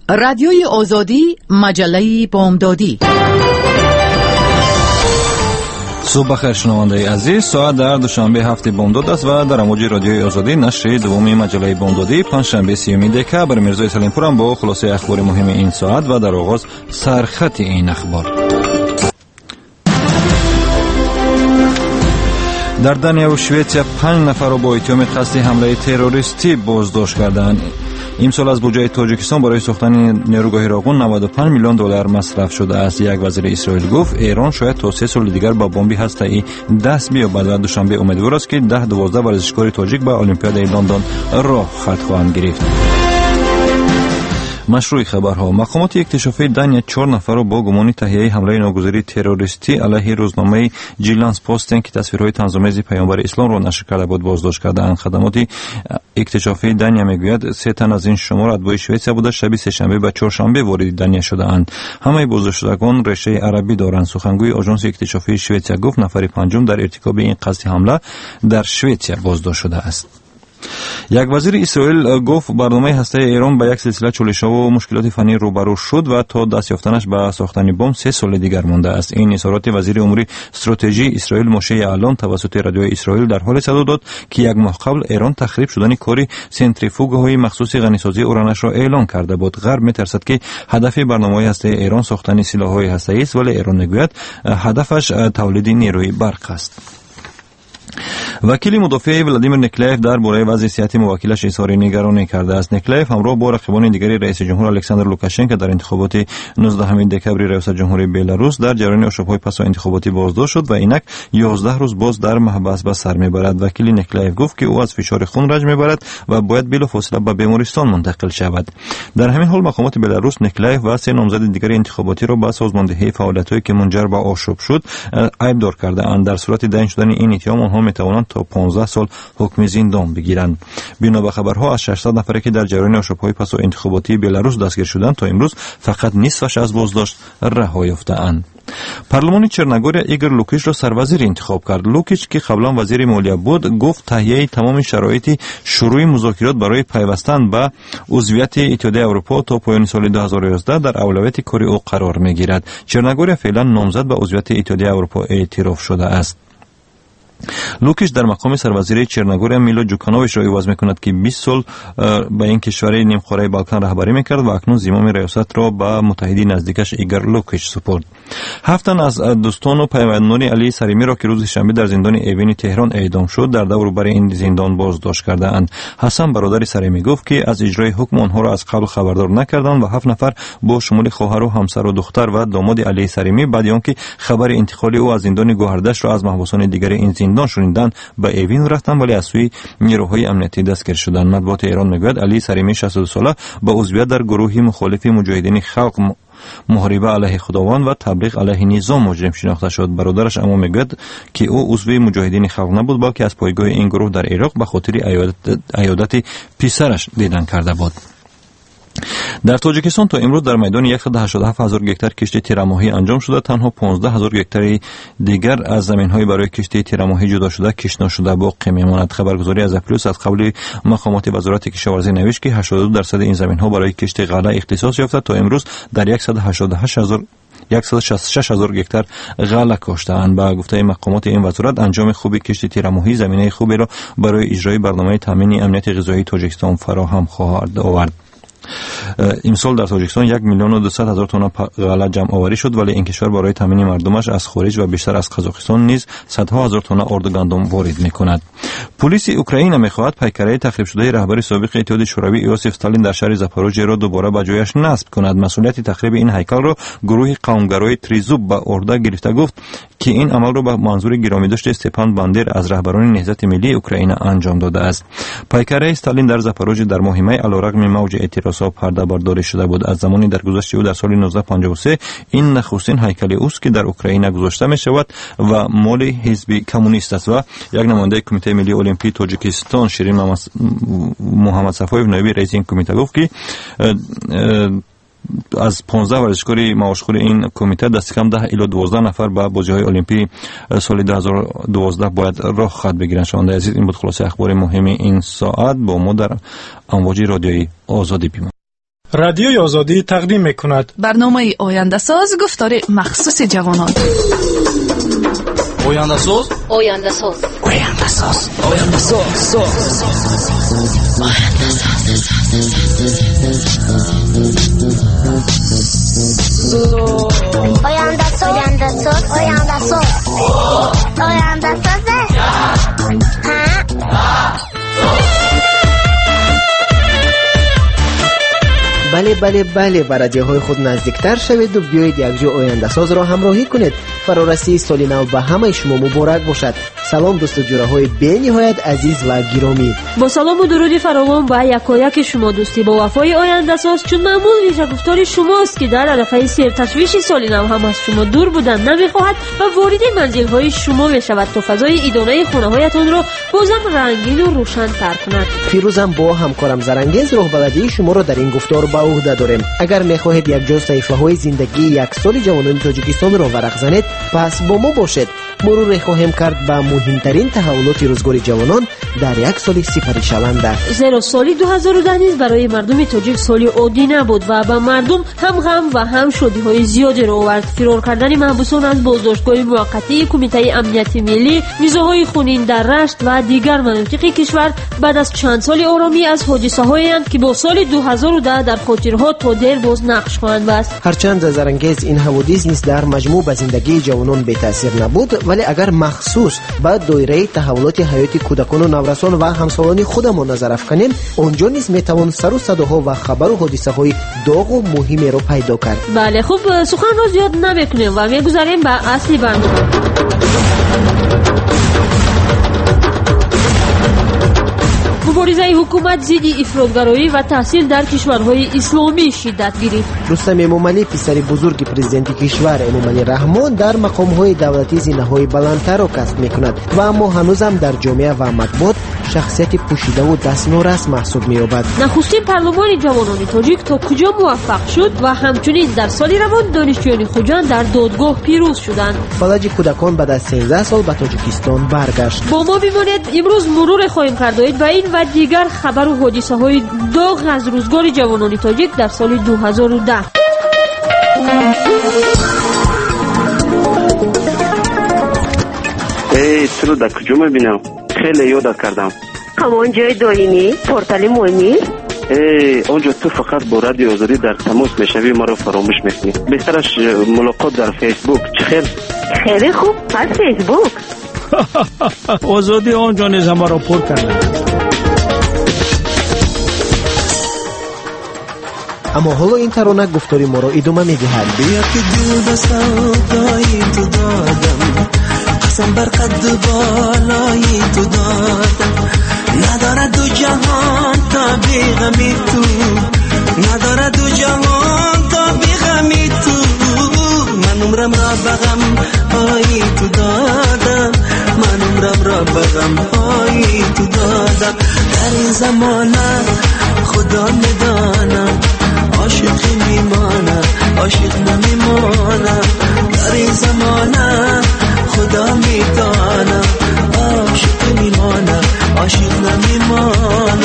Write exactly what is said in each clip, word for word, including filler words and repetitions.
رادیوی آزادی، مجله بامدادی. صبح بخیر شنونده عزیز، ساعت در دوشنبه هفته بامداد است و در امواج رادیوی آزادی نشر دومی مجله بامدادی پنجشنبه سیوم دکبر میرزا سلیمپور هم با خلاصه اخبار مهم این ساعت و در آغاز سرخط این اخبار. در دنیا و شویتسیا پنج نفر را با اتهام قصد حمله تروریستی بازداشت کردند. امسال از بودجه تاجیکستان برای ساختن نیروگاه راغون نود و پنج میلیون دلار مصرف شده است. یک وزیر اسرائیل گفت ایران شاید تا سه سال دیگر با بمب هسته‌ای دست بیابد و دوشنبه امیدوار است که ده دوازده ورزشکار تاجیک به المپیادهای لندن راه خط خواهند گرفت. مشروع خبرها: مقامات اکتشافی دنیا چهار نفر را با گمان تهیه حمله ناگزیری تروریستی علیه روزنامه جیلانس پوستن که تصویرهای طنزآمیز پیامبر اسلام را نشر کرده بود بازداشت کردند. خدمات اکتشافی دنیا میگوید سه تن از این شمار اتباع شویتسیا بوده شب سه‌شنبه و چهارشنبه وارد دنیا شده‌اند. همه بازداشت شدگان ریشه عربی دارند. سخنگوی آژانس اکتشافی شویتسیا گفت نفر پنجم در ارتکاب این قصد حمله در شویتسیا بازداشت شده است. یک وزیر اسرائیل گفت برنامه هسته ایران به یک سلسله چالش‌ها و مشکلات فنی روبرو شد و تا دست یافتنش به ساختن بمب سه سال دیگر مانده است. این اظهارات وزیر امور استراتژی اسرائیل موشه یعلون توسط رادیوی اسرائیل در حال صدا داد که یک ماه قبل ایران تخریب شدن کاری سنتریفوگ‌های مخصوص غنیسازی اورانش را اعلام کرده بود. غرب می‌ترسد که هدف برنامه هسته ایران ساختن سلاح‌های هسته‌ای است، ولی ایران میگوید هدفش تولید نیروی برق است. وکیل مدافع ولادیمیر نیکلایف در باره وضع صحت موکلش اظهار نگرانی کرده است. نیکلایف همراه با رقیبان دیگری رئیس جمهور الکساندر لوکاشنکو در انتخابات نوزدهم دکبر ریاست جمهوری بلاروس در جریان آشوب‌های پس از انتخاباتی بازداشت شد و اینک یازده روز باز در محبس به سر میبرد. وکیل نیکلایف گفت که او از فشار خون رنج میبرد و باید بلافاصله به بیمارستان منتقل شود. در همین حال مقامات بلاروس نیکلایف و سه نامزد دیگر انتخاباتی را به سازماندهی فعالیت‌هایی که منجر به آشوب شد عیبدار کرده‌اند. در صورت دین شدن این اتهام آنها میتوانند تا پانزده سال حکم زندان بگیرند. بنا به خبرها از ششصد نفری که در جریان آشوب‌های پس از انتخاباتی بلاروس دستگیر شدند تا امروز فقط نصفش از بازداشت رها یافته‌اند. پارلمان چرنگوریا ایگور لوکیچ را سروزیر انتخاب کرد. لوکیچ که قبلا وزیر مالیه بود گفت تهیه تمام شرایط شروع مذاکرات برای پیوستن به عضویت اتحادیه اروپا تا پایان سال دو هزار و یازده در اولویت کاری او قرار میگیرد. چرنگوریا فعلا نامزد به عضویت اتحادیه اروپا اعتراف شده است. لوکیش در مقام سروزیر چرنگوریا میلو جوکانوویچ را عوض میکند که بیست سال به این کشور نیمقاره بالکان رهبری میکرد و اکنون زمام ریاست را به متحدی نزدیکش ایگور لوکیچ سپرد. هفت تن از دوستان و پیوندان علی سلیمی را که روز شنبه در زندان ایوین تهران اعدام شد در دور بر این زندان بازداشت کرده‌اند. حسن برادر سلیمی گفت که از اجرای حکم آنها را از قبل خبردار نکردند و هفت نفر با شمول خواهر و همسر و دختر و داماد علی سلیمی بعد از آنکه خبر انتقال او از زندان گوهردش را از محبوسان دیگر این زندان شنیدند به ایوین رفتند ولی از سوی نیروهای امنیتی دستگیر شدند. مطبوعات ایران میگوید علی سلیمی شصت و دو ساله با عضویت در گروهی مخالف مجاهدین خلق محاربه علیه خداوند و تبلیغ علیه نظام مجرم شناخته شد. برادرش اما میگوید که او عضو مجاهدین خلق نبود بلکه از پایگاه این گروه در عراق به خاطر عیادت پسرش دیدن کرده بود. در تاجیکستان تا امروز در میدان صد و هشتاد و هفت هزار گکتار کشتی تیرماهی انجام شده. تنها پانزده هزار گکتار دیگر از زمین‌های برای کشتی تیرماهی جدا شده کشت نشده باقی میماند. خبرگزاری از اپلوس از قبل مقامات وزارت کشاورزی نوشت که هشتاد و دو درصد این زمین‌ها برای کشتی غله اختصاص یافته. تا امروز در صد و هشتاد و هشت هزار صد و شصت و شش هزار گکتار غله کاشته‌اند. با گفته مقامات این وزارت انجام خوبی کشتی تیرماهی زمینه خوبی را برای اجرای برنامه تامین امنیت غذایی تاجیکستان فراهم خواهد آورد. امسال در تاجیکستان یک میلیون و دویست هزار تن غله جمع آوری شد ولی این کشور برای تامین مردمش از خارج و بیشتر از قزاقستان نیز صدها هزار تن آرد گندم وارد میکند. پلیس اوکراین میخواهد پیکره تخریب شده رهبر سابق اتحاد شوروی یوسف استالین در شهر زاپاروژیه را دوباره به جایش نصب کند. مسئولیت تخریب این هیکل را گروه قومگرای تریزوب به عهده گرفته گفت که این عمل را به منظور گرامیداشت استپان باندر از رهبران نهضت ملی اوکراین انجام داده است. پیکره استالین در زاپاروژیه در ماه می علیرغم موج اعتراضات پرده برداری شده بود. از زمانی در گذشته او در سال نوزده پنجاه و سه این نخستین هیکل اوست که در اوکراین گذاشته می شود و مال حزب کمونیست است و یک نماینده کمیته ملی المپیک تاجیکستان شیرین محمد صفایف نایب رئیس این کمیته گفت که از پانزده ورزشکار معاشخور این کمیته دست کم ده الی دوازده نفر به بازی‌های المپیک سال دو هزار و دوازده باید راه خط بگیرند. شنونده عزیز، این بود خلاصه اخبار مهم این ساعت. با ما در امواج رادیویی آزادی بمانید. رادیوی آزادی تقدیم می‌کند برنامه آینده ساز گفتار مخصوص جوانان. آینده ساز آینده ساز آینده ساز آینده ساز آینده ساز آینده ساز آینده ساز آینده ساز بله بله بله به رادیوهای خود نزدیکتر شوید و بیایید یک جو آینده ساز را همراهی کنید. فرارسی سال نو به همه شما مبارک باشد. سلام دوست و جوره های بی نهایت عزیز و گرامی. با سلام و درود فراوان به یکایک شما دوستی با وفای آینده ساز، چون معمول ریشه گفتار شماست که در عرفه سیر تشویش سال نو هم از شما دور بودن نمیخواهد و وارد منزل های شما میشود تا فضای اداره خانه هایتان را بازم رنگین و روشن تر کند. فیروزم با همکارم زرنگیز راهبردی شما را در این گفتار به عهده داریم. اگر میخواهید یک جو صحیفه های زندگی یک سال جوانان تاجیکستان را ورق زنید، پس با ما باشید. مرور خواهیم کرد به مهمترین تحولات روزگار جوانان در یک سال سپری شونده. زیرا سال دو هزار و ده نیز برای مردم تاجیک سالی عادی نبود و به مردم هم غم و هم شادی های زیادی را آورد. فرار کردن محبوسان از بازداشتگاه موقتی کمیته امنیت ملی، نیزه‌های خونین در رشت و دیگر مناطق کشور بعد از چند سال آرامی از حادثه‌هایی اند که با سال دو هزار و ده در خاطرها تا دیر باز نقش خواهند بست. هرچند زرنگیز این حوادث نیز در مجموع به زندگی جوانان بی تاثیر نبود، ولی اگر مخصوص به دایره تحولات حیاتی کودکان و نورسان و همسالان خودمان نظر افکنیم، آنجا نیز میتوان سر و صداها و خبر و حادثه های داغ و مهمی را پیدا کرد. بله خوب، سخن را زیاد نمیکنیم و میگذاریم به اصلی برنامه. مبارزه حکومت ضد افراطگرایی و تحصیل در کشورهای اسلامی شدت گرفت. رستم امامعلی پسر بزرگ پرزیدنت کشور امامعلی رحمان در مقام‌های دولتی زینه‌های بلندتر را کسب می‌کند و اما هنوزم در جامعه و مطبوعات شخصیت پوشیده و دستنورس محسوب می‌یابد. نخستین پارلمان جوانان تاجیک تا کجا موفق شد و همچنین در سال روان دانشجویان خوجند در دادگاه پیروز شدند. فلج کودکان بعد از سیزده سال به تاجیکستان برگشت. با ما بمانید، امروز مرور خواهیم کرد به این و دیگر خبر و حادثه های داغ از روزگار جوانان تاجیک در سال دو هزار و ده. ای تو در کجا میبینم؟ خیلی یادت کردم. همان جای دائمی پورتال مهمی. ای اونجا تو فقط با رادیو آزادی در تماس میشوی، ما رو فراموش میکنی. بهترش ملاقات در فیسبوک. چه خیر؟ خیلی خوب، از فیسبوک. آزادی آنجا نیز ما را پر کرده. اما حالا این ترانه گفتاری ما را ادامه میدهد. بیا که دل به سودایی تو دادم، قسم بر قد بالایی تو دادم، نداره دو جهان تا بی غمی تو، نداره دو جهان تا بی غمی تو، من عمرم را بغم هایی تو دادم، من عمرم را بغم هایی تو دادم. در این زمانه خدا میدانم عاشق میمانم، عاشق نمیمانم. در این زمانه خدا میدانم عاشق میمانم، عاشق نمیمانم.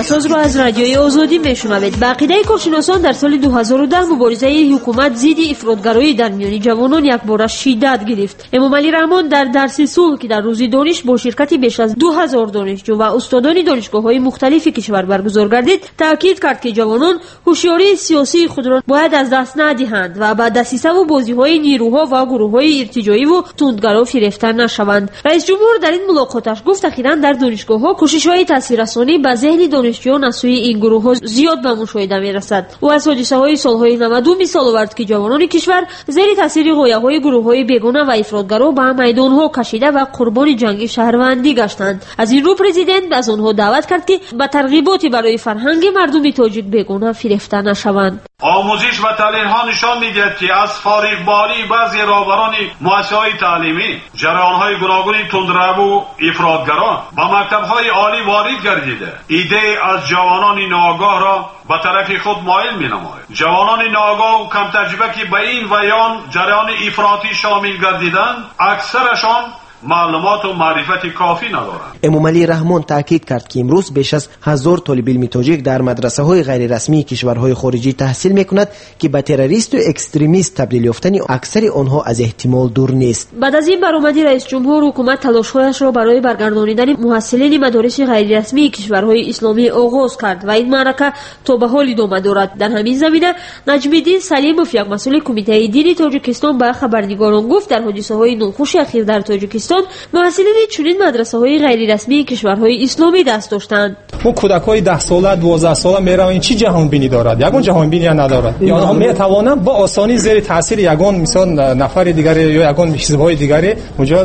خبرساز را از رادیوی آزادی میشنوید. به عقیده کارشناسان در سال دو هزار و ده مبارزه حکومت ضد افراطگرایی در میان جوانان یک بار شدت گرفت. امام علی رحمان در درس صلح که در روز دانش با شرکت بیش از دو هزار دانشجو و استادان دانشگاه‌های مختلف کشور برگزار گردید، تاکید کرد که جوانان هوشیاری سیاسی خود را باید از دست ندهند و به دسیسه و بازی‌های نیروها و گروه‌های ارتجاعی و تندگرا گرفتار نشوند. رئیس جمهور در این ملاقاتش گفت اخیراً در دانشگاه‌ها کوشش‌های تاثیررسانی به ذهن دانشجویان از سوی این گروه‌ها زیاد به مشاهده می‌رسد. او از حادثه‌های سال‌های نود و دو مثال آورد که جوانان کشور زیر تاثیر غویاهای گروه‌های بیگانه و افراطگرا به میدان‌ها کشیده و قربان جنگ شهروندی گشتند. از این رو پرزیدنت از آنها دعوت کرد که به ترغیباتی برای فرهنگ مردم تاجیک بیگانه فریفته نشوند. آموزش و تعلیم ها نشان می‌دهد که از فارغبالی بعضی رهبران مؤسسه‌های تعلیمی جریان‌های گوناگون تندرو و افراطگرا به مکتب‌های عالی وارد گردیده ایده از جوانان ناآگاه را به طرف خود مایل می‌نماید. جوانان ناآگاه و کم تجربه که به این و آن جریان افراطی شامل گردیدند، اکثرشان معلومات و معرفت کافی ندارند. امام علی رحمان تاکید کرد که امروز بیش از هزار طالب علم تاجیک در مدرسه های غیر رسمی کشورهای خارجی تحصیل میکند که به تروریست و اکستریمیست تبدیل یافتن اکثر آنها از احتمال دور نیست. بعد از این برآمدی رئیس جمهور حکومت تلاش‌هایش را برای برگردانیدن محصلین مدارس غیر رسمی کشورهای اسلامی آغاز کرد و این معرکه تا به حال ادامه دارد. در همین زمینه نجم‌الدین سلیموف، یک مسئول کمیته دینی تاجیکستان، به خبرنگاران گفت در حادثه‌های ناخوش اخیر در تاجیکستان محصلین چنین مدرسه‌های غیر رسمی کشورهای اسلامی دست داشتند. ما کودکای ده ساله دوازده ساله میروند، چی جهان بینی دارد؟ یگان جهان بینی ندارد. یا آنها میتوانند با آسانی زیر تاثیر یگان مثلا نفر دیگری یا یگان حزب‌های دیگری اونجا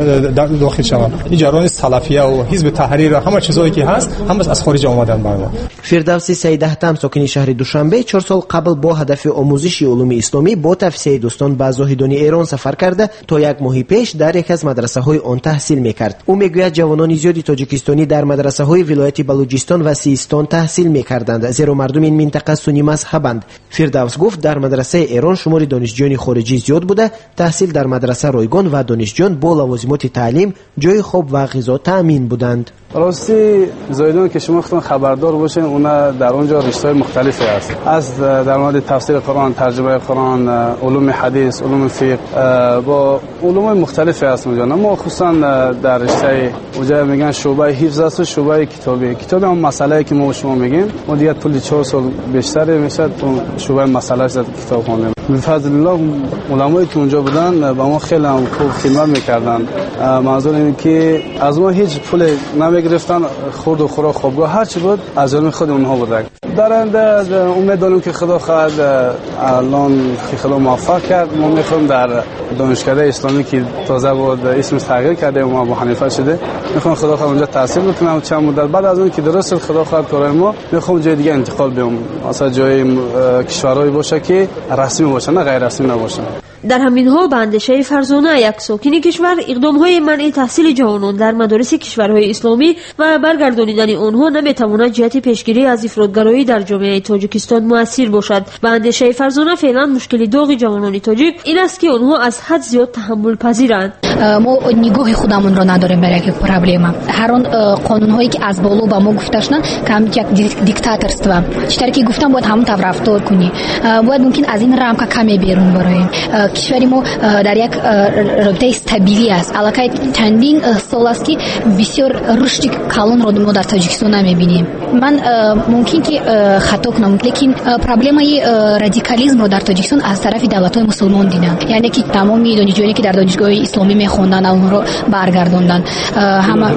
داخل شوند. این جریان سلفیه و حزب تحریر و همه چیزایی که هست همه از خارج آمدن برام. فردوسی سیدهتم ساکن شهر دوشنبه چهار سال قبل با هدف آموزش علوم اسلامی با توسعه دوستان به زاهدان ایران سفر کرده تا یک ماه پیش در یک از مدرسه‌های آن تحصیل میکرد. او میگوید جوانان زیادی تاجیکستانی در مدرسه‌های ولایت بلوچستان و سیستان تحصیل میکردند، زیرا مردم این منطقه سنی مذهبند. فردوس گفت در مدرسه ایران شمار دانشجویان خارجی زیاد بوده، تحصیل در مدرسه رایگان و دانشجویان با لوازمات تعلیم، جای خواب و غذا تأمین بودند. راستی زایدان که شما خودتون خبردار باشین، اونا در اونجا رشته‌های مختلفی هست، از در مورد تفسیر قرآن، ترجمه قرآن، علوم حدیث، علوم فقه، با علوم مختلفی هست اونجا. اما خصوصا در رشته اونجا میگن شعبه حفظ است و شعبه کتابی. کتاب هم مسئله که ما شما میگیم، ما دیگه طول چهار سال بیشتر میشه تو شعبه مسئله است کتاب خوندیم. به فضل الله علمایی که اونجا بودن با ما خیلی هم خوب خدمت میکردن. منظور اینه که از ما هیچ پول نمیگرفتن، خورد و خوراک خوابگاه هر چی بود از علم خود اونها بود. در آینده امید داریم که خدا خواهد الان که خدا موفق کرد، ما میخوایم در دانشکده اسلامی که تازه بود اسمش تغییر کرده و ما ابو حنیفه شده، میخوایم خدا خواهد اونجا تحصیل بکنم. چند مدت بعد از اون که درست خدا خواهد کارای ما میخوام جای دیگه انتقال بدم، مثلا جای کشورهایی باشه که رسمی باشه نه غیر رسمی نباشه. در همین حال به اندیشه فرزانه یک ساکن کشور، اقدام‌های منع تحصیل جوانان در مدارس کشورهای اسلامی و برگردانیدن آنها نمیتواند جهت پیشگیری از افراطگرایی در جامعه تاجیکستان مؤثر باشد. به اندیشه فرزانه فعلا مشکل داغ جوانان تاجیک این است که آنها از حد زیاد تحمل پذیرند. ما نگاه خودمون را نداریم برای یک پروبلم. هر آن قانون‌هایی که از بالا به ما گفته شدن کم یک دیکتاتورство. چطوری که گفتم باید همون طور رفتار کنی. باید ممکن از این رامka کمی بیرون برایم. کشوری ما در یک رابطه استابیلی است. علاقه چندین سال است که بسیار رشد کلان را ما در تاجیکستان نمی‌بینیم. من ممکن که خطا کنم، لیکن پروبلمای رادیکالیسم رو در تاجیکستان از طرف دولت‌های مسلمان دیدن. یعنی که تمام دانشجویانی که در دانشگاه اسلامی می‌خوندن اون رو برگردوندن. همه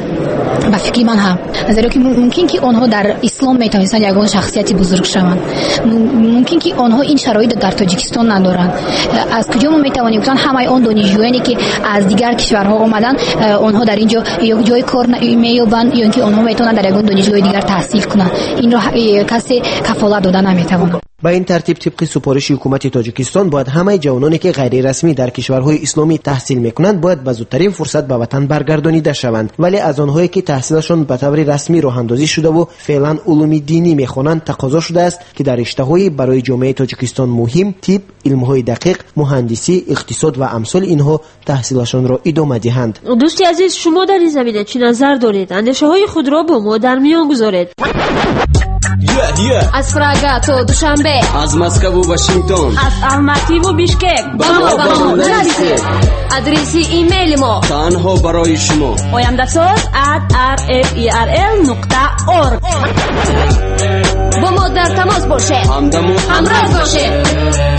با فکر من هم نظری که ممکن که آنها در اسلام میتونستن یگان شخصیتی بزرگ شوند. ممکن که آنها این شرایط در تاجیکستان ندارند. از کجا ما میتوانیم گفتن همه آن دانشجویانی که از دیگر کشورها آمدن آنها در اینجا یک جای کار مییابند یا اینکه آنها میتونن در یگان دانشگاه دیگر تحصیل کنند. این را کسی کفالت دادن نمیتواند. با این ترتیب طبق سپارش حکومت تاجیکستان باید همه جوانانی که غیر رسمی در کشورهای اسلامی تحصیل میکنند باید به زودترین فرصت به وطن برگردانیده شوند، ولی از آنهایی که تحصیلشان به طور رسمی راه اندازی شده و فعلا علوم دینی میخوانند تقاضا شده است که در رشته‌های برای جامعه تاجیکستان مهم، طب، علم‌های دقیق، مهندسی، اقتصاد و امثال اینها تحصیلشان را ادامه دهند. دوستی عزیز، شما در این زمینه چه نظر دارید؟ اندیشه‌های خود را با ما در میان گذارید. Yeah, yeah. از پراگا تا دوشنبه، از مسکو و واشنگتن، از الماتی و بیشکک، با ما با ما نرسید. آدرس ایمیل ما تنها برای شما oyandasaz at r f e r l نقطه org. با ما در تماس باشید، همراه باشید.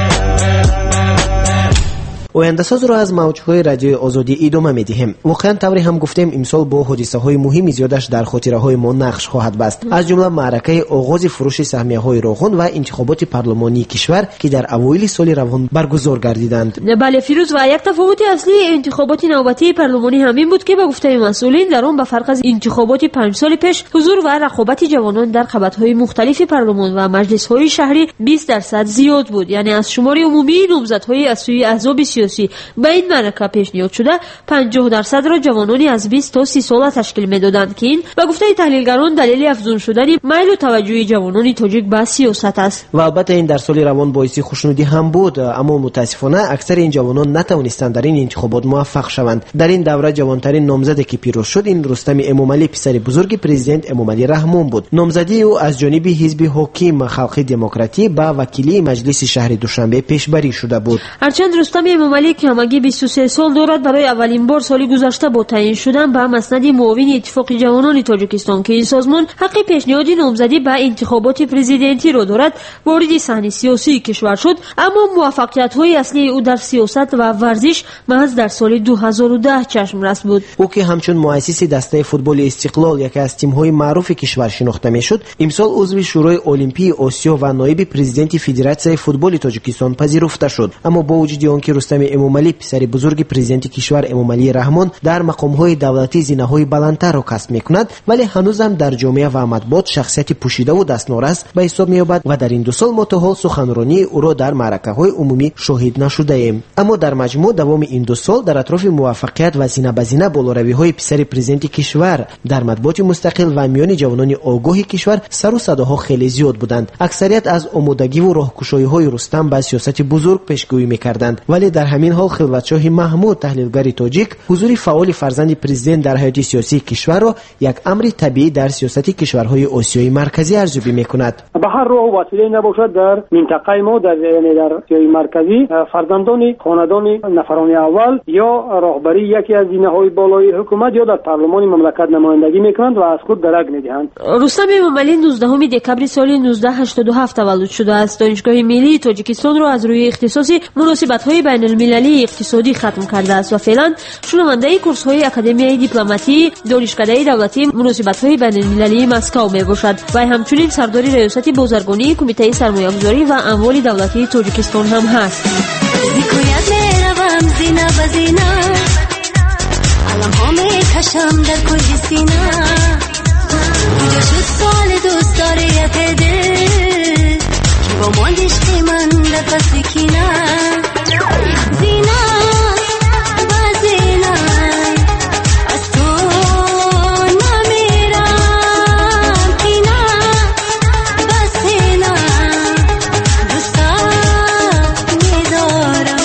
آینده‌ساز را از موج‌های رادیوی آزادی ادامه می‌دهیم. واقعاً طوری هم گفتیم امسال با حادثه‌های مهم زیادش در خاطره‌های ما نقش خواهد بست. از جمله معرکه آغاز فروش سهمیه‌های روغن و انتخابات پارلمانی کشور که در اوایل سال روان برگزار گردیدند. بله فیروز، و یک تفاوت اصلی انتخابات نوبتی پارلمانی همین بود که به گفته مسئولین در آن به فرق از انتخابات پنج سال پیش حضور و رقابت جوانان در قبط‌های مختلف پارلمان و مجلس‌های شهری بیست درصد زیاد بود، یعنی از شمار عمومی نامزدهای از سوی احزاب سیاسی به این معرکه پیشنهاد شده پنجاه درصد را جوانانی از بیست تا سی ساله تشکیل می‌دادند که این به گفته تحلیلگران دلیل افزون شدن میل و توجه جوانان تاجیک به سیاست است. و البته این در سال روان باعث خوشنودی هم بود، اما متاسفانه اکثر این جوانان نتوانستند در این انتخابات موفق شوند. در این دوره جوانترین نامزدی که پیروز شد این رستم امامعلی پسر بزرگ پرزیدنت امامعلی رحمان بود. نامزدی او از جانب حزب حاکم خلق دموکراتی به وکیلی مجلس شهر دوشنبه پیشبری شده بود. هرچند رستم امامعلی که همگی بیست و سه سال دارد برای اولین بار سال گذشته با تعیین شدن به مسند معاون اتفاق جوانان تاجیکستان که این سازمان حق پیشنهاد نامزدی به انتخابات پرزیدنتی را دارد وارد صحنه سیاسی کشور شد، اما موفقیت‌های اصلی او در سیاست و ورزش محض در سال دو هزار و ده چشم رس بود. او که همچون مؤسس دسته فوتبال استقلال یکی از تیم‌های معروف کشور شناخته می‌شد، امسال عضو شورای المپی آسیا و نایب پرزیدنت فدراسیون فوتبال تاجیکستان پذیرفته شد. اما با وجود آنکه رستم امامعلی پسر بزرگ پرزیدنت کشور امامعلی رحمان در مقام‌های دولتی زینه‌های بلندتر را کسب می‌کند، ولی هنوزم در جامعه و مطبوعات شخصیت پوشیده و دستنورس به حساب می‌یابد و در این دو سال ما تا حال سخنرانی او را در معرکه‌های عمومی شاهد نشده ایم. اما در مجموع دوام این دو سال در اطراف موفقیت و زینه به زینه بالاروی‌های پسر پرزیدنت کشور در مطبوعات مستقل و میان جوانان آگاه کشور سر و صداها خیلی زیاد بودند. اکثریت از آمادگی و راهگشایی‌های رستم به سیاست بزرگ پیشگویی می‌کردند، ولی در همین حال خلوتشاه محمود تحلیلگر تاجیک حضور فعال فرزند پرزیدنت در حیات سیاسی کشور را یک امر طبیعی در سیاست کشورهای آسیای مرکزی ارزیابی می‌کند. به هر راه و وسیله نباشد در منطقه ما در یعنی در آسیای مرکزی فرزندان خاندان نفران اول یا راهبری یکی از زینه‌های بالای حکومت یا در پارلمان مملکت نمایندگی می‌کنند و از خود درک می‌دهند. رستم امامعلی نوزدهم دکبر سال نوزده هشتاد و هفت تولد شده است. دانشگاه ملی تاجیکستان را از روی اختصاصی مناسبت‌های بین‌المللی اقتصادی ختم کرده است و فعلا شنونده کورس‌های اکادمیای دیپلماتی دانشکده دولتی مناسبت‌های بین‌المللی مسکو میباشد و همچنین سردار ریاست بازرگانی کمیته سرمایه‌گذاری و اموال دولتی تاجیکستان هم هست. زینه به زینه علم ها می کشم در کل سینه کجا شد سال دوست داره یک دل که با مال عشق من در پس کینه زینه به زینه از تو نمیرم کینه به سینه دوستم میدارم.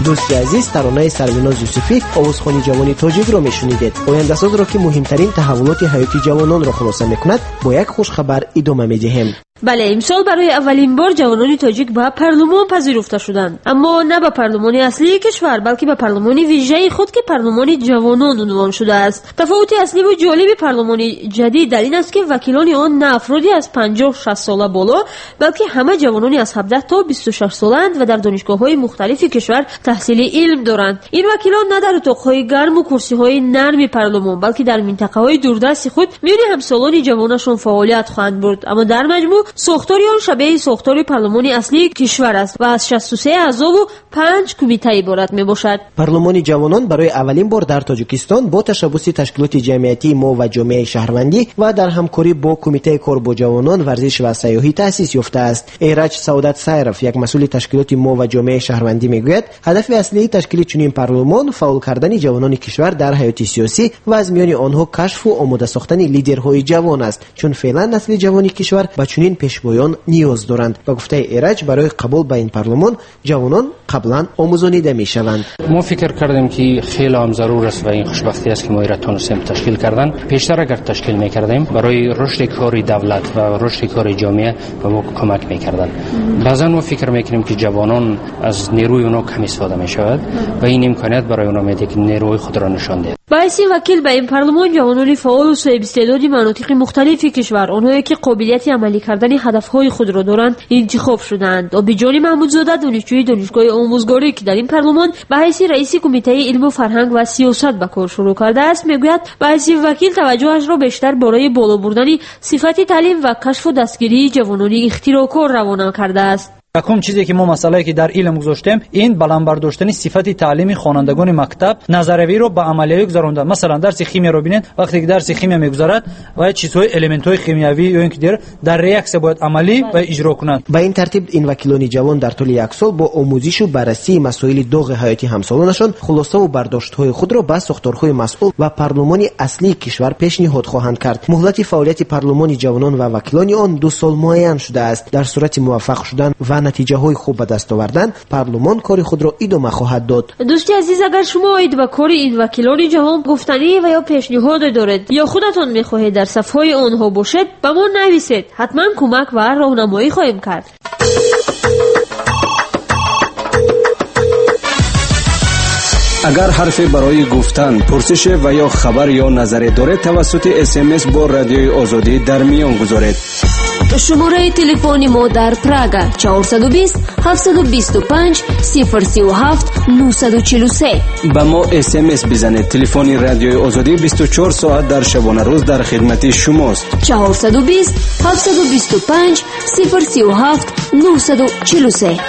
دوستی عزیز، ترانه سربناز یوسفی آوازخوانی جوانی تاجیک را میشنیدید. آینده‌ساز را که مهمترین تحولات حیاتی جوانان را خلاصه میکند با یک خوش خبر ادامه میدهیم. بله، امسال برای اولین بار جوانان تاجیک به پارلمان پذیرفته شدند، اما نه به پارلمان اصلی کشور بلکه به پارلمان ویژه خود که پارلمان جوانان عنوان شده است. تفاوت اصلی و جالب پارلمان جدید در این است که وکیلان آن نه افرادی از پنجاه شصت ساله بالا بلکه همه جوانانی از هفده تا بیست و شش سالند و در دانشگاه‌های مختلف کشور تحصیل علم دارند. این وکیلان نه در اتاق‌های گرم و کرسی‌های نرم پارلمان بلکه در منطقه‌های دوردست خود میان همسالان جوانشان فعالیت خواهند برد، اما در مجموع ساختاری آن شبیه ساختار پارلمان اصلی کشور است و از شصت و سه اعضا و پنج کمیته عبارت میباشد. پارلمان جوانان برای اولین بار در تاجیکستان با تشبث تشکیلات جمعیتی ما و جامعه شهروندی و در همکاری با کمیته کار با جوانان، ورزش و سیاحی تأسیس یافته است. ایرج سعادت سایرف، یک مسئول تشکیلات ما و جامعه شهروندی میگوید هدف اصلی تشکیل چنین پارلمان فعال کردن جوانان کشور در حیات سیاسی و از میان آنها کشف و آماده ساختن لیدرهای جوان است، چون فعلا نسل جوانی کشور به چنین پیشگویان نیاز دارند. با گفته ایرج برای قبول به این پارلمان جوانان قبلا آموزانیده میشوند. ما فکر کردیم که خیلی هم ضرور است و این خوشبختی است که ما را تونستیم تشکیل کردن. پیشتر اگر تشکیل میکردیم برای رشد کار دولت و رشد کار جامعه به ما کمک میکردن. بعضا ما فکر میکنیم که جوانان از نیروی اونا کم استفاده میشود و این امکانیت برای اونا میده که نیروی خود را نشان دهند. باعث وکیل به این پارلمان جوانان فعال و صاحب استعداد مناطق مختلف کشور، آنهایی که قابلیت عملی کردن هدفهای خود را دارند انتخاب شدند. آبیجانی محمودزاده، دانشجوی دانشگاه آموزگاری که در این پارلمان به حیث رئیس کمیته علم و فرهنگ و سیاست به کار شروع کرده است، میگوید به حیث وکیل توجهش را بیشتر برای بالا بردن صفت تعلیم و کشف و دستگیری جوانان اختراعکار روانه کرده است. یکم چیزی که ما مسئله که در علم گذاشتیم این بلند برداشتن صفت تعلیمی خوانندگان مکتب نظریه رو به عملیه گذراندن. مثلا درس شیمی رو ببینید، وقتی که درس شیمی میگذرد و چیزهای المنت‌های شیمیایی یا اینکه در در ریاکس باید عملی و اجرا کنند. به این ترتیب این وکیلان جوان در طول یک سال با آموزش و بررسی مسائل داغ حیاتی همسالانشان خلاصه و برداشت‌های خود را به ساختارهای مسئول و پارلمان اصلی کشور پیشنهاد خواهند کرد. مهلت فعالیت پارلمان جوانان و وکیلان آن دو سال معین شده است. در صورت موفق شدن و نتیجه های خوب به دست آوردن پارلمان کار خود را ادامه خواهد داد. دوستی عزیز، اگر شما اید به کار این وکیلان جوان گفتنی و یا پیشنهاد دارید یا خودتان میخواهید در صفهای آنها باشید، به ما نویسید، حتما کمک و راهنمایی خواهیم کرد. اگر حرفی برای گفتن، پرسش و یا خبر یا نظری دارید توسط اس ام اس با رادیوی آزادی در میان گذارید. شماره تلفن ما در پراگا چهارصد و بیست هفتصد و بیست و پنج صفر سی و هفت نهصد و چهل و سه. با ما اس ام اس بزنید. تلفن رادیوی آزادی بیست و چهار ساعت در شبانه روز در خدمت شماست. چهارصد و بیست هفتصد و بیست و پنج صفر سی و هفت نهصد و چهل و سه.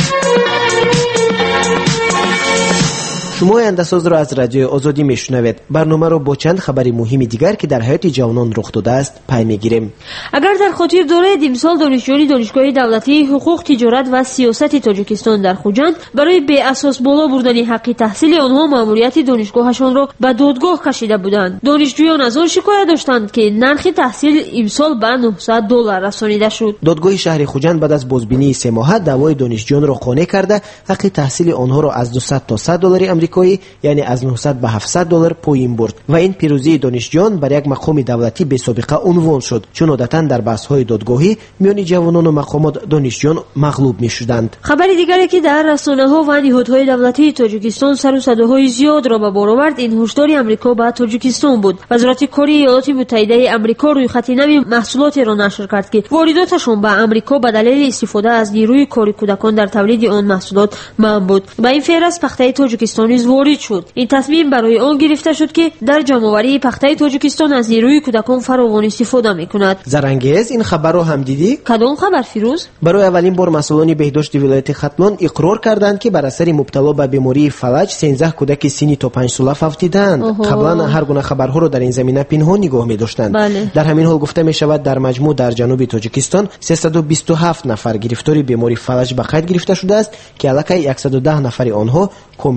شما اندساز را از رادیو آزادی میشنوید. برنامه را با چند خبر مهم دیگر که در حیات جوانان رخ داده است پی میگیریم. اگر در خاطر دارید، امسال دانشجویان دانشگاه دولتی حقوق، تجارت و سیاست تاجیکستان در خوجند برای بی اساس بالا بردن حق تحصیل آنها ماموریت دانشگاهشان را به دادگاه کشیده بودند. دانشجویان از آن شکایت داشتند که نرخ تحصیل امسال به نهصد دلار رسانیده شد. دادگاه شهر خوجند بعد از بازبینی سه ماهه دعوای دانشجویان را قانع کرده حق تحصیل آنها را از دویست تا صد دلار آمریکایی، یعنی از نهصد به هفتصد دلار پایین برد و این پیروزی دانشجویان بر یک مقام دولتی به سابقه عنوان شد، چون عادتاً در بحث‌های دادگاهی میان جوانان و مقامات دانشجویان مغلوب می‌شدند. خبر دیگری که در رسانه‌ها و نهادهای دولتی تاجیکستان سر و صداهای زیاد را به بار آورد، این هشدار آمریکا به تاجیکستان بود. وزارت کار ایالات متحده آمریکا روی خط نوی محصولات را نشر کرد که وارداتشان به آمریکا به دلیل استفاده از نیروی کار کودکان در تولید آن محصولات منع بود. با این فهرست پخته تاجیکستانی وارد شد. این تصمیم برای آن گرفته شد که در جمع‌آوری پخته تاجیکستان از نیروی کودکان فراوان استفاده می‌کند. زرنگیز این خبر رو هم دیدی؟ کدام خبر فیروز؟ برای اولین بار مسئولان بهداشت ولایت ختلان اقرار کردند که بر اثر مبتلا به بیماری فلج سیزده کودک سنی تا پنج ساله فوتیدند. قبلا هر گونه خبرها رو در این زمینه پنهان نگاه می‌داشتند. بله. در همین حال گفته می‌شود در مجموع در جنوب تاجیکستان سیصد و بیست و هفت نفر گرفتاری بیماری فلج به قید گرفته شده است که الکی صد و ده نفر آنها کاملا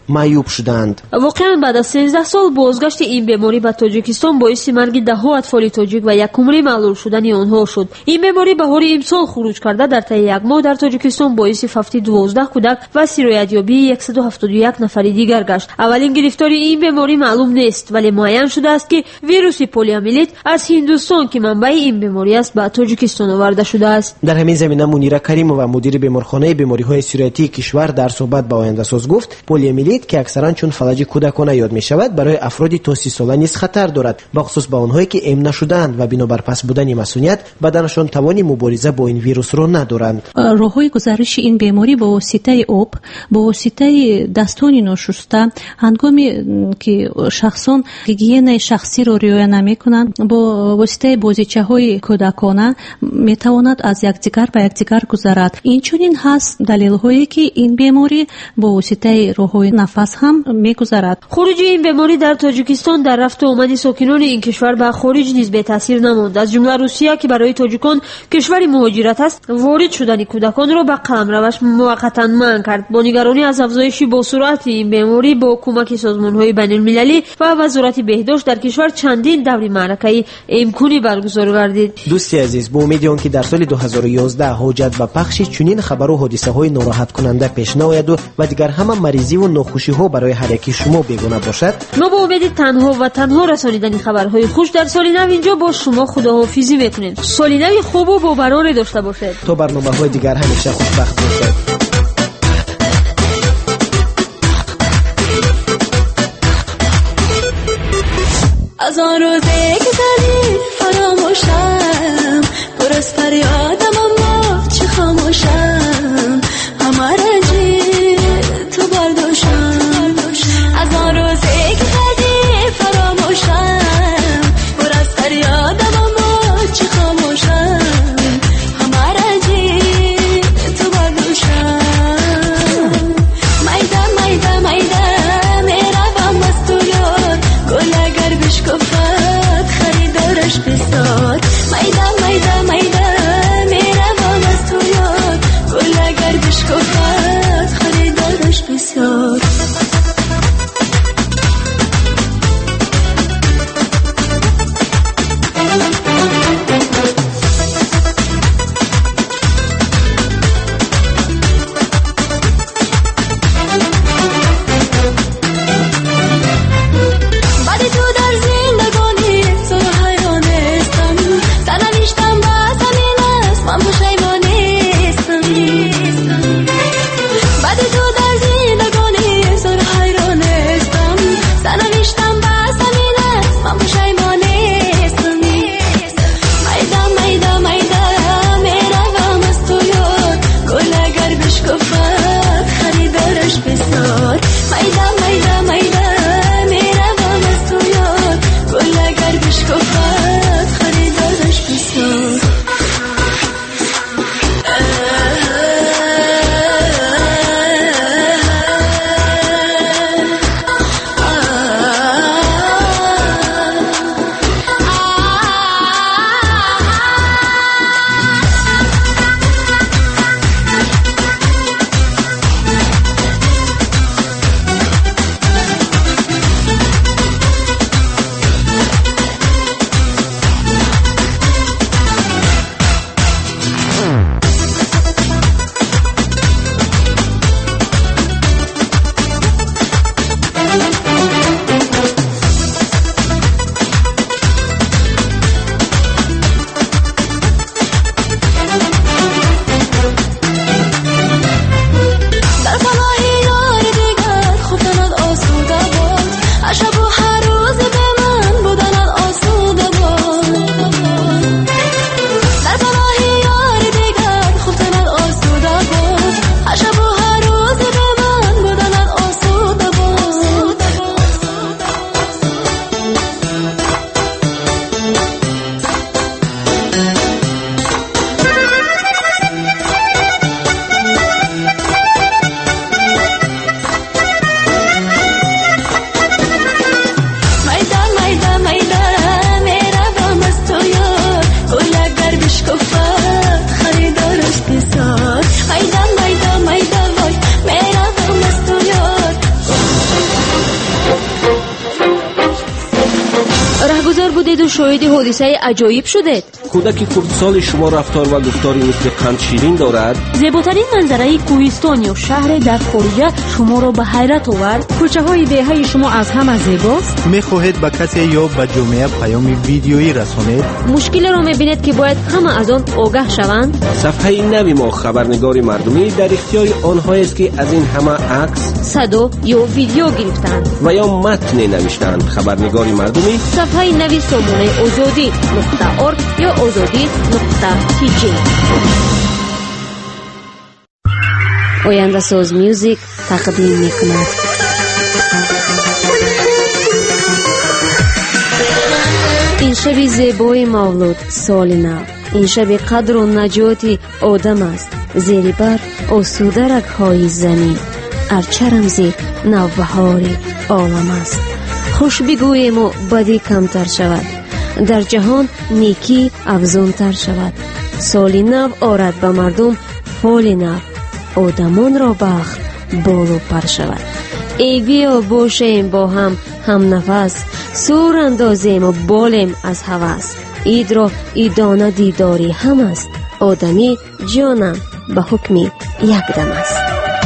معیوب شدند. واقعا بعد از سیزده سال بازگشت این بیماری به تاجیکستان باعث مرگ ده ها اطفال تاجیک و یک عمری معلول شدن آنها شد. این بیماری بهار امسال خروج کرده در طی یک ماه در تاجیکستان باعث فوت دوازده کودک و سیرایت‌یابی صد و هفتاد و یک نفر دیگر گشت. اولین گرفتاری این بیماری معلوم نیست ولی معین شده است که ویروس پولیومیلیت از هندوستان که منبع این بیماری است به تاجیکستان آورده شده است. در همین زمینه منیره کریمова مدیر بیمارخانه بیماری‌های سیرایتی کشور در صحبت با آینده ساز گفت پولیومیلیت که اکثرا چون فلج کودکانه یاد می‌شود برای افرادی تا سی ساله نیز خطر دارد، بخصوص با آنهایی که ایم نشدند و بنابر پس بودن مسئولیت بدنشان توان مبارزه با این ویروس را ندارند. راه‌های گزارش این بیماری با واسطه آب، با واسطه دستان ناشسته، هنگامی که شخصان گیگین شخصی را رعایت نمی‌کنند، با واسطه بازیچه‌های کودکانه می‌تواند از یکدیگر به یکدیگر گذرد. این چنین هست دلیل‌هایی که این بیماری با واسطه راه‌های نفس هم می‌گذرد. خروج این بیماری در تاجیکستان در رفت و آمد ساکنان این کشور به خارج نیز بی تاثیر نماند. از جمله روسیه که برای تاجیکان کشور مهاجرت است، وارد شدن کودکان را به قلمروش موقتا منع کرد. با نگرانی از افزایش با سرعت این بیماری با کمک سازمان‌های بین‌المللی و وزارت بهداشت در کشور چندین دور معرکه امکانی برگزار گردید. دوستی عزیز، با امید آنکه در سال دو هزار و یازده حاجت به پخش چنین خبر و حادثه‌های ناراحت کننده پیش نیاید و, و دیگر همه مریضی و ناخوشی‌ها برای هر یکی شما بیگانه باشد. ما با امید تنها و تنها رسانیدن خبرهای خوش در سال نو اینجا با شما خداحافظی میکنیم. سال نو خوب و با برار داشته باشید. تا برنامه‌های دیگر همیشه خوشبخت باشید. از آن روزی که زدی فراموشم، پر از فریادم اما چه خاموشم، همه رنجی تو برداشتم. از آن روزی که زدی فراموشم، پر از فریادم اما چه خاموشم، همه رنجی تو برداشتم. میده میده میده میروم از تو یاد، گل اگر بشکفت خریدارش بساد. و شاهد حادثه عجایب شدید. کودک خردسال شما رفتار و گفتاری مثل قند شیرین دارد. زیباترین منظره کوهستان یا شهر در خارج شما را به حیرت آورد. کوچه های دهه شما از همه زیباست. میخواهید به کسی یا به جامعه پیام ویدیویی رسانید. مشکل را میبینید که باید همه از آن آگاه شوند. صفحه نوی ما خبرنگار مردمی در اختیار آنها است که از این همه عکس، صدا یا ویدیو گرفتند و یا متن نوشتند. خبرنگار مردمی صفحه نوی سامانه آزادی نقطه ارگ یا آزادی نقطه تی جی. آینده ساز میوزیک تقدیم میکند. این شب زیبای مولود سال نو، این شب قدر و نجات آدم است. زیر بر آسوده رگ‌های زمین، ارچه رمزی نوبهار عالم است. خوش بگوییم و بدی کمتر شود، در جهان نیکی افزونتر شود. سال نو آرد به مردم فال نو، آدمان را بخت بال و پر شود. ای بیا باشیم با هم هم نفس، سور اندازیم و بالیم از هوس. اید را ایدانه دیداری هم است، آدمی جانم به حکمی یک دم است.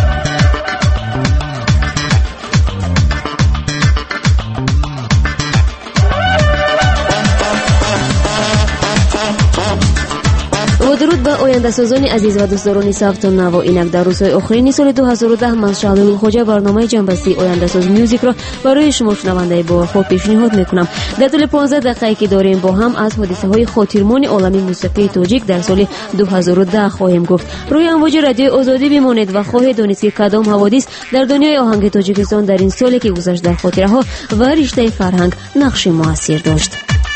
و درود به آینده سازان عزیز و دوستداران ثبت نو. اینک در روزهای آخرین سال دو هزار و ده من شهلوی خوجا برنامه جنبستی آینده ساز میوزیک را برای شما شنونده با خود پیشنهاد میکنم. در طول پانزده دقیقه که داریم با هم از حادثه های خاطرمان عالمی موسیقی تاجیک در سال دو هزار و ده خواهیم گفت. روی امواج رادیو آزادی بمانید و خواهید دانست که کدام حوادث در دنیای آهنگ تاجیکستان در این سالی که گذشت در خاطره ها و رشته فرهنگ نقش موثر داشت.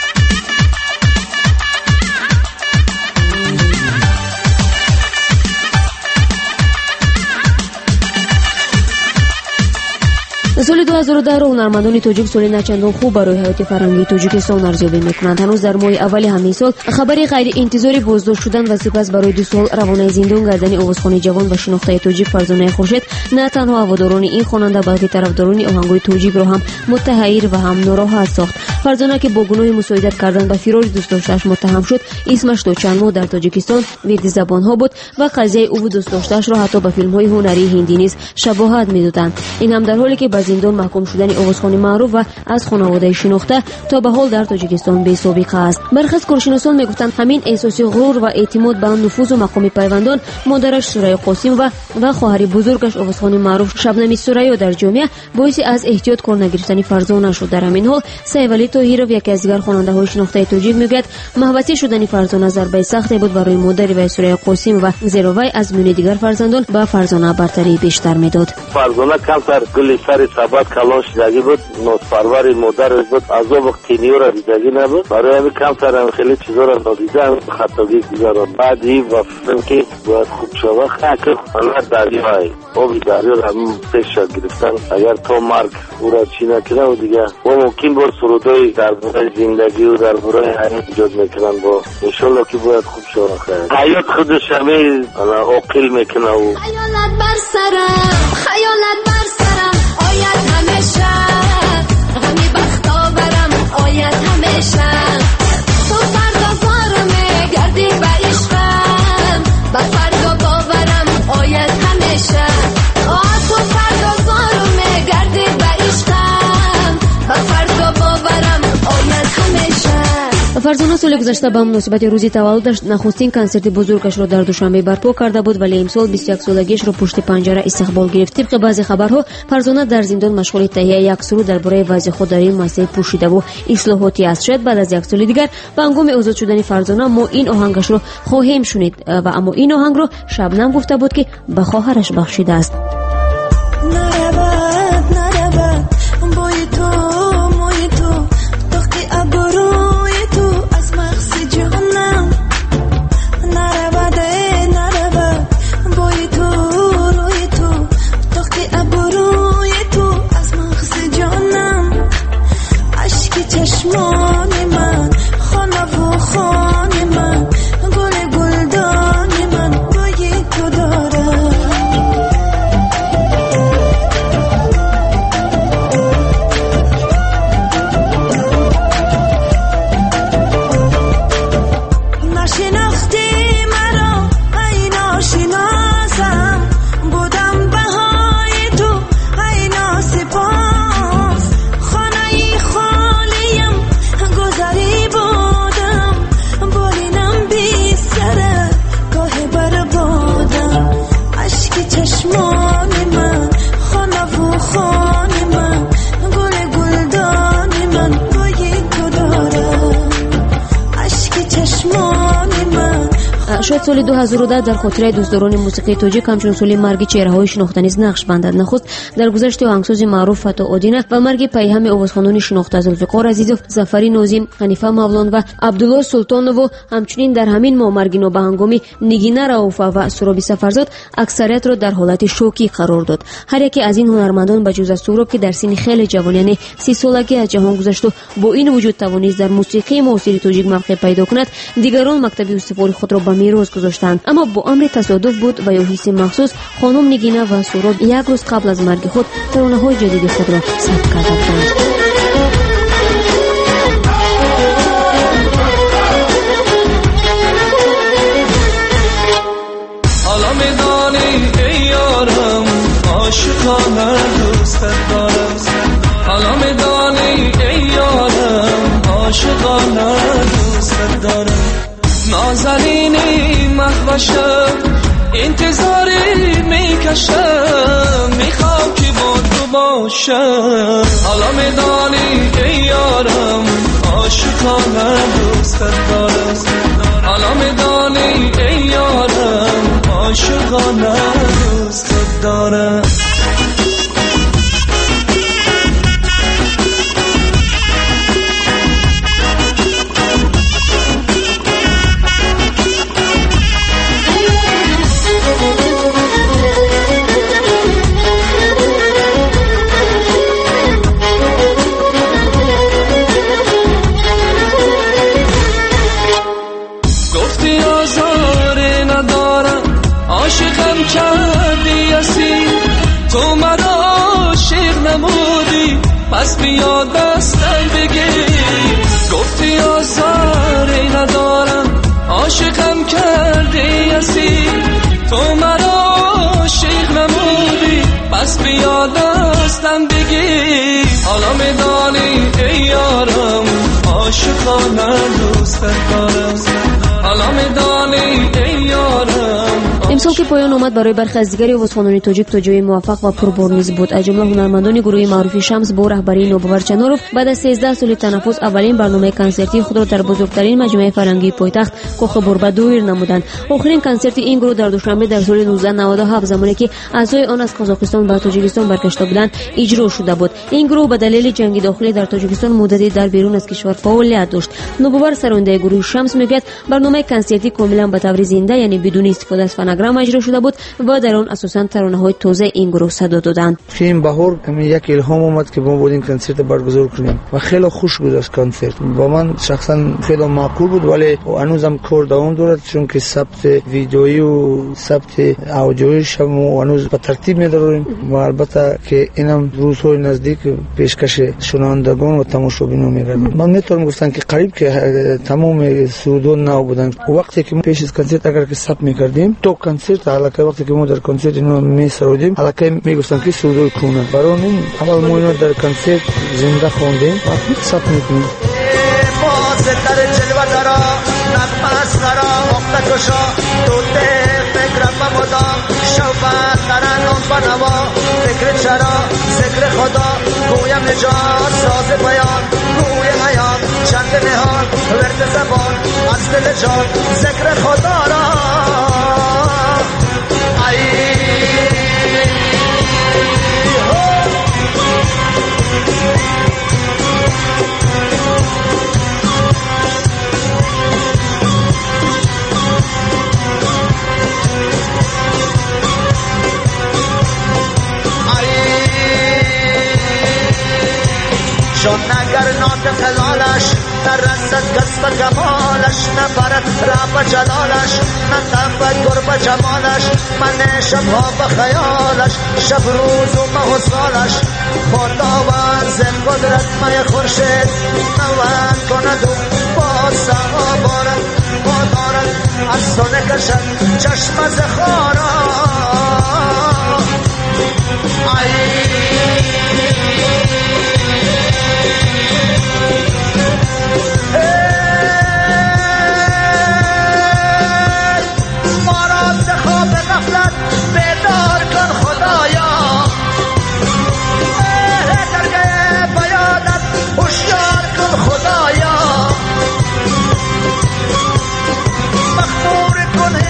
سال دو هزار و ده را هنرمندان تاجیک سال نچندان خوب برای حیات فرهنگی تاجیکستان ارزیابی میکنند. هنوز در ماه اول همین سال خبری غیر انتظاری بازداشت شدن و سپس برای دو سال روانه زندان گردن آوازخوان جوان و شناخته تاجیک فرزانه خورشید نه تنها هواداران این خواننده بلکه طرفداران آهنگای تاجیک را هم متحیر و هم ناراحت ساخت. فرزانه که با گناه مساعدت کردن به فرار دوست داشته‌اش متهم شد، اسمش تا چند ماه در تاجیکستان ویدی زبان ها بود و قضیه او دوست داشته‌اش را حتی به فیلم های هنری هندی نیز شباهت می‌دادند. این هم در حالی که به زندان محکوم شدن آوازخوان معروف و از خانواده شناخته تا به حال در تاجیکستان بی سابقه است. برخی از کارشناسان میگفتند همین احساس غرور و اعتماد به نفوذ و مقام پیوندان مادرش سرای قاسم و و خواهر بزرگش آوازخوان معروف شبنمی سریا در جامعه باعث از احتیاط کار نگرفتن فرزانه شد. در همین حال سیولی طاهرов یکی از دیگر خواننده های شناخته تاجیک میگوید محبتی شدن فرزانه ضربه سختی بود برای مادر و سرای قاسم و زیرا وی از میان دیگر فرزندان به فرزانه برتری بیشتر میداد. فرزانه کمتر گل سر ثبات کلان شدگی بود، نوزپرور مادر بود، از او وقت تینیو را دیدگی نبود. برای همین کمتر هم خیلی چیزا را ندیدم، خطاگی دیگر را بعد این وقتم که باید خوب شود خاکر حالا دریای آبی دریا را هم پیش گرفتن. اگر تا مرگ او را چی نکنه و دیگه و ممکن بود سرودای در برای زندگی و در برای حیات ایجاد میکنن با انشالله که باید خوب شود خیر. حیات خودش همه عاقل میکنه و خیالت بر سرم، خیالت بر سرم آید همیشه، غمی بختا برم آید همیشه. تو فردا بارم گردی به عشقم، به فردا باورم آید همیشه. آه تو فردا بارم گردی به عشقم، به فردا باورم آید همیشه. فرزانه سال گذشته به مناسبت روزی تولدش نخستین کنسرت بزرگش را در دوشنبه برپا کرده بود، ولی امسال بیست و یک سالگیش را پشت پنجره استقبال گرفت. طبق بعضی خبرها فرزانه در زندان مشغول تهیه یک سرود درباره وضع خود در این مسیر پوشیده و اصلاحاتی است. شاید بعد از یک سال دیگر به هنگام آزاد شدن فرزانه ما این آهنگش را خواهیم شنید و اما این آهنگ را شبنم گفته بود که به خواهرش بخشیده است. شاید سال دو هزار و ده در خاطره دوستداران موسیقی تاجیک همچون سال مرگ چهره‌های شناختنی نقش بندد. نخست در گذشت آهنگساز معروف فتا آدینه و مرگ پیهم آوازخوانان شناخته ذوالفقار عزیزов، ظفری نازیم، حنیفه مولان و عبدالله سلطانov و همچنین در همین ماه مرگ نوبهنگامی نگینه رؤوفه و سرابی سفرزاد اکثریت را در حالت شوکی قرار داد. هر یکی از این هنرمندان بجز از سهراب که در سن خیلی جوان یعنی سی سالگی از جهان گذشت و با این وجود توانست در موسیقی معاصر تاجیک موقع پیدا کند، دیگران مکتب استواری خود را به میراث گذاشتند. اما با امر تصادف بود و یا حس مخصوص خانم نگینه و سهراب یک روز قبل از مرگ خود ترانه‌های جدید خود را ثبت کردند. عاشقانه دوستت دارم، حالا میدانی ای یارم، عاشقانه دوستت دارم، نازنینی محوشم، انتظاری میکشم، میخوام که با تو باشم، حالا میدانی ای یارم، عاشقانه دوستت دارم، حالا میدانی ای یارم، عاشقانه دوستت دارم. تو مرا عاشق نمودی پس بیا دستم بگیر، گفتی آزاری ندارم عاشقم کردی اسیر، تو مرا عاشق نمودی پس بیا دستم بگیر، حالا میدانی ای یارم، عاشقانه دوستت دارم، حالا میدانی ای یارم. امسال که پایان آمد برای برخی از دیگری آوازخوانان تاجیک تا جای موفق و پربار نیز بود. از جمله هنرمندان گروه معروف شمس با رهبری نوباور چنارov بعد از سیزده سال تنفس اولین برنامه کنسرتی خود را در بزرگترین مجمع فرهنگی پایتخت کوخ بوربا دایر نمودند. آخرین کنسرت این گروه در دوشنبه در سال نوزده نود و هفت زمانی که اعضای آن از قزاقستان به تاجیکستان برگشته بودند اجرا شده بود. این گروه به دلیل جنگ داخلی در تاجیکستان مدتی در بیرون از کشور فعالیت داشت. نوباور سرانده گروه شمس میگوید برنامه کنسرتی کاملا به طور زنده یعنی بدون استفاده از فونوگرام اجرا شده بود و در آن اساساً ترانه‌های تازه این گروه صدا دادند. این بهار یک الهام اومد که ما بودیم کنسرت برگزار کنیم و خیلی خوش گذشت کنسرت. با من شخصا خیلی معقول بود ولی هنوزم کار دوام دارد چون که ثبت ویدئویی و ثبت آدیویش هم هنوز به ترتیب می‌داریم و البته که اینم روزهای نزدیک پیشکش شنوندگان و تماشابینان می‌گردد. من میتونم گفتم که قریب که تمام سرودان نو بودن وقتی که پیش از کنسرت اگر که ثبت می‌کردیم تو کنسرت علاقه وقتی که ما در کنسرت اینو می‌سرودیم علاقه میگفتن که سرودای کنه برای این اول ما اینو در کنسرت زنده خوندیم و ثبت می‌کنیم. باز در جلوه دارا نقمه سرا وقت کشا تو فکر مدام شوفت ترنم بنوا فکر چرا ذکر خدا گویم نجات ساز بیان گوی حیات چند نهان ورد زبان از دل جان ذکر خدا را ای جان اگر ناطق هلالش نرسد کس به کمالش نبرد رب جلالش نتفکر به جمالش من شبها به خیالش شب روز و ماه و سالش خداوند زن قدرت مای خورشید نوند کند و با سما بارد ما دارد از تو نکشد چشم از خارا ای بیدار کن خدایا درگه بیادت هوشیار کن خدایا مخمور کن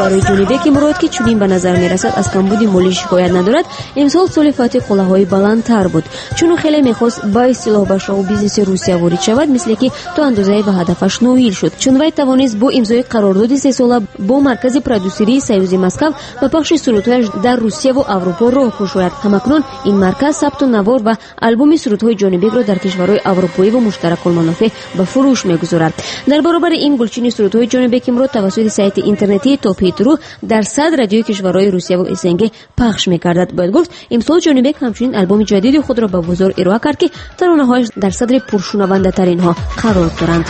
برای جنوبک مراد که چنین به نظر میرسد از کمبود مالی شکایت ندارد، امسال سال فاتح قله‌های بلندتر بود، چون خیلی میخواست با اصطلاح به شو بیزنس روسیه وارد شود، مثل که تو اندازه به هدفش نویل شد، چون وی توانست با امضای قرارداد سه ساله با مرکز پرودوسری سیوز مسکو و پخش سرودهایش در روسیه و اروپا راه گشاید. همکنون این مرکز ثبت و نوار و البوم سرودهای جانبک را در کشورهای اروپایی و مشترک المنافع به فروش میگذارد. در برابر این گلچین سرودهای جانبک امروز توسط سایت اینترنتی توپ هیت رو در صد رادیوی کشورهای روسیه و اسنگ پخش می‌گردد. باید گفت امسال جانبک همچنین البوم جدید خود را به بازار ارائه کرد که ترانه‌هایش در صدر پرشنونده ها قرار دارند.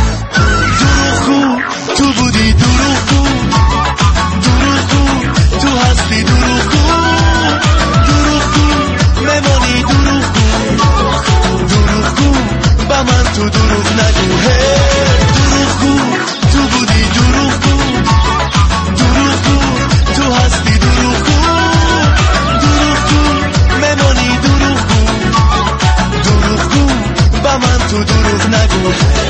تو بودی دروغگو، دروغگو، تو هستی دروغگو، دروغگو، میمانی دروغگو، دروغگو، با من تو دروغ نگو، دروغگو، تو بودی دروغگو، دروغگو، تو هستی دروغگو، دروغگو، میمانی دروغگو، دروغگو، با من تو دروغ نگو.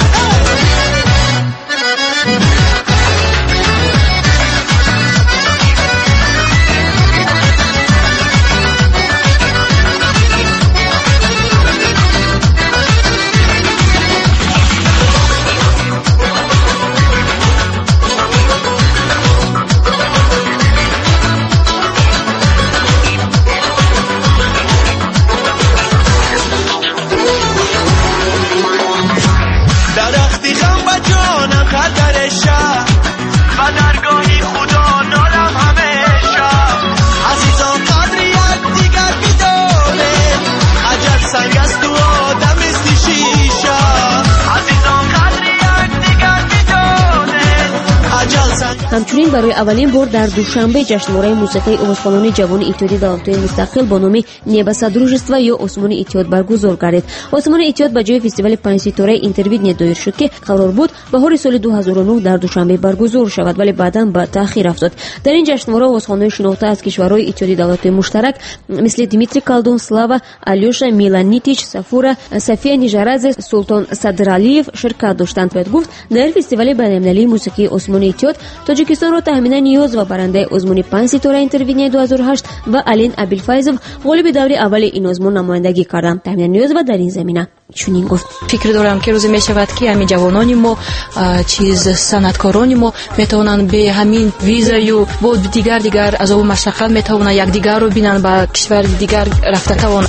همچنین برای اولین بار در دوشنبه جشنواره موسیقی اوزخوانان جوان اتحادیه دولت‌های مستقل با نام نبا صدروژstvo یا عثمان اتحاد برگزار گردید. عثمان اتحاد به جای فستیوال پنج ستاره اینتروید دایر شد که قرار بود بهار سال دو هزار و نه در دوشنبه برگزار شود، ولی بعداً به تأخیر افتاد. در این جشنواره اوزخوانان شناخته از کشورهای اتحادیه دولت‌های مشترک مثل دیمیتری کالدون، سلاوا، آلیوشا میلانیتیچ، سافورا، صفیه نیژارادзе، سلطان صدرالیف شرکت داشتند. باید گفت در فستیوال بین‌المللی موسیقی عثمان اتحاد تاجیکستان را تهمینه نیاز و برنده آزمون پنج ستاره اینتروید دو هزار و هشت و علین ابیلفایزوف غالب دور اول این آزمون نمایندگی کردند. تهمینه نیاز و در این زمینه چنین گفت: فکر دارم که روزی میشود که همین جوانان ما چیز صنعتکاران ما میتونن به همین ویزا و با دیگر دیگر از اون مشقت میتونن یک دیگر رو ببینن با کشور دیگر رفته توان.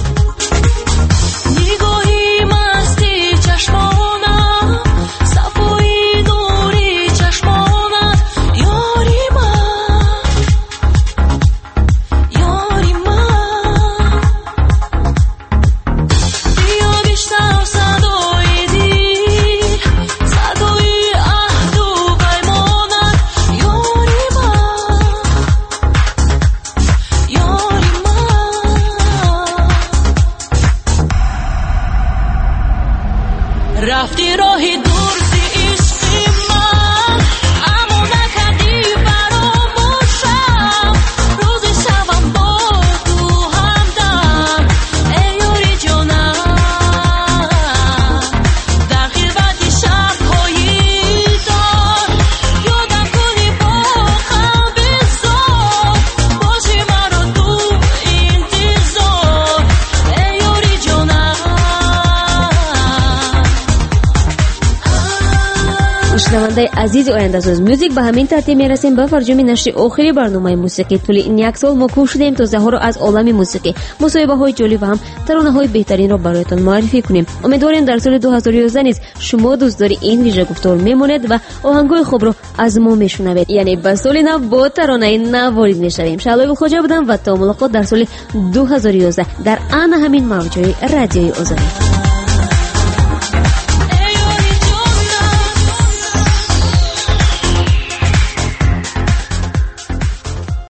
رفتی راهی دور زی عشقی من، اما نکردی فراموشم. روزی شبم با تو همدم، ای یاری جانم. در خلوت شب‌های دار یادم کنی با هم بزار، باشی مرا تو انتظار، ای یاری جانم. شنونده عزیز آینده ساز موزیک، به همین ترتیب میرسیم به فرجام نشر آخری برنامه موسیقی. طول این یک سال ما کوشش دادیم تا زهر رو از عالم موسیقی، مصاحبه های جالب و هم ترانه های بهترین را برایتان معرفی کنیم. امیدواریم در سال دو هزار و یازده نیز شما دوستدار این ویژه گفتار میمونید و آهنگای خوب رو از ما میشنوید، یعنی به سال نو با ترانه نو وارد میشویم. شعله خواجه بودم و تا ملاقات در سال دو هزار و یازده در آن همین موجهای رادیوی آزادی.